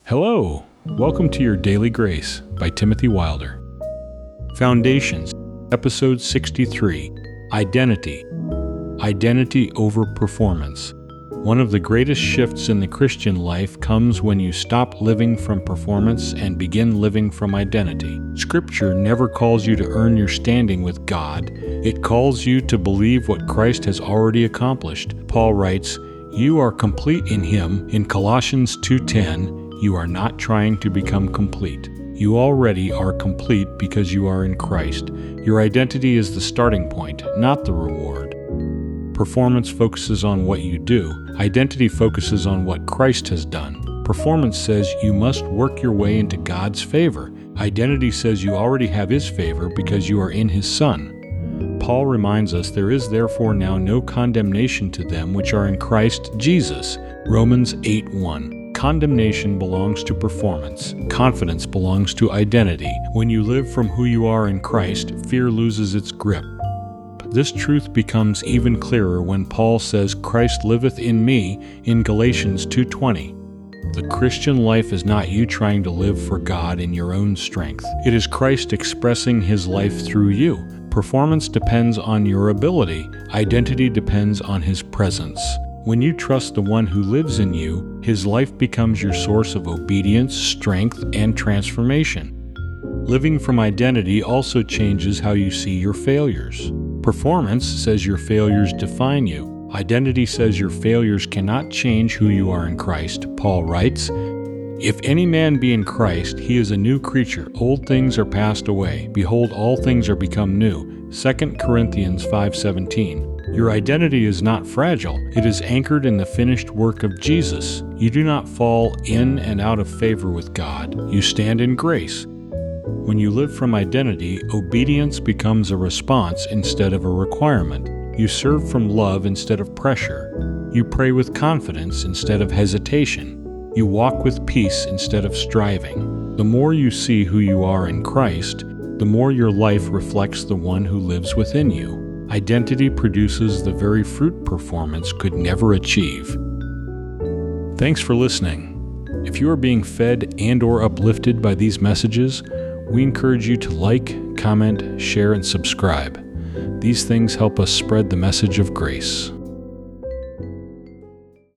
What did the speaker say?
Hello, welcome to your Daily Grace by Timothy Wilder. Foundations, Episode 63, Identity. Identity over performance. One of the greatest shifts in the Christian life comes when you stop living from performance and begin living from identity. Scripture never calls you to earn your standing with God. It calls you to believe what Christ has already accomplished. Paul writes, "You are complete in Him." In Colossians 2:10, you are not trying to become complete. You already are complete because you are in Christ. Your identity is the starting point, not the reward. Performance focuses on what you do. Identity focuses on what Christ has done. Performance says you must work your way into God's favor. Identity says you already have His favor because you are in His Son. Paul reminds us there is therefore now no condemnation to them which are in Christ Jesus. Romans 8:1. Condemnation belongs to performance. Confidence belongs to identity. When you live from who you are in Christ, fear loses its grip. This truth becomes even clearer when Paul says, "Christ liveth in me," in Galatians 2:20. The Christian life is not you trying to live for God in your own strength. It is Christ expressing His life through you. Performance depends on your ability. Identity depends on His presence. When you trust the one who lives in you, His life becomes your source of obedience, strength, and transformation. Living from identity also changes how you see your failures. Performance says your failures define you. Identity says your failures cannot change who you are in Christ. Paul writes, "If any man be in Christ, he is a new creature. Old things are passed away. Behold, all things are become new." 2 Corinthians 5:17. Your identity is not fragile. It is anchored in the finished work of Jesus. You do not fall in and out of favor with God. You stand in grace. When you live from identity, obedience becomes a response instead of a requirement. You serve from love instead of pressure. You pray with confidence instead of hesitation. You walk with peace instead of striving. The more you see who you are in Christ, the more your life reflects the one who lives within you. Identity produces the very fruit performance could never achieve. Thanks for listening. If you are being fed and/or uplifted by these messages, we encourage you to like, comment, share, and subscribe. These things help us spread the message of grace.